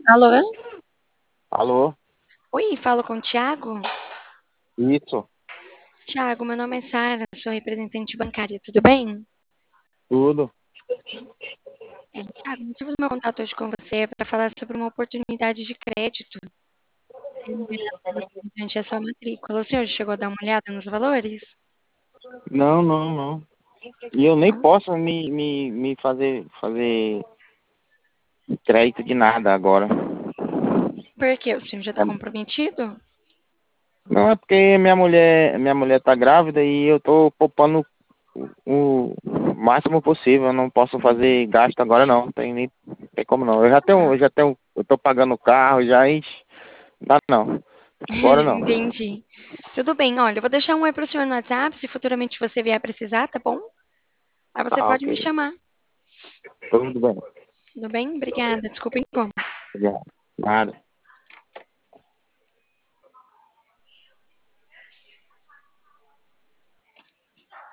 Alô? Alô? Oi, falo com o Thiago? Isso, Thiago, meu nome é Sara, sou representante bancária, tudo bem? tudo. Thiago, o motivo do meu contato hoje com você é para falar sobre uma oportunidade de crédito durante a sua matrícula. O senhor chegou a dar uma olhada nos valores? Não, não, não. E eu nem Não? posso me fazer crédito de nada agora. Por quê? O senhor já está comprometido? Não é porque minha mulher tá grávida e eu tô poupando o máximo possível. Eu não posso fazer gasto agora não. Tem como não. Ah, Eu tô pagando o carro já, ixi, dá não. Agora não. entendi. Tudo bem, olha, eu vou deixar um oi para o senhor no WhatsApp, se futuramente você vier precisar, tá bom? Aí você Tá, pode ok. me chamar. Tudo bem. Tudo bem? Obrigada, desculpa o incômodo. Obrigado. Nada.